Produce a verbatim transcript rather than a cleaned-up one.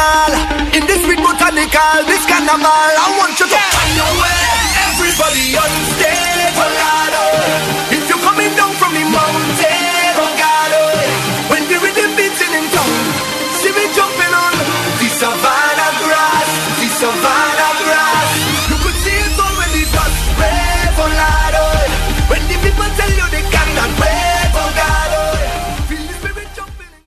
all. In this sweet botanical, this carnival, I want you to find your way. Everybody on stage, oh Lord, oh.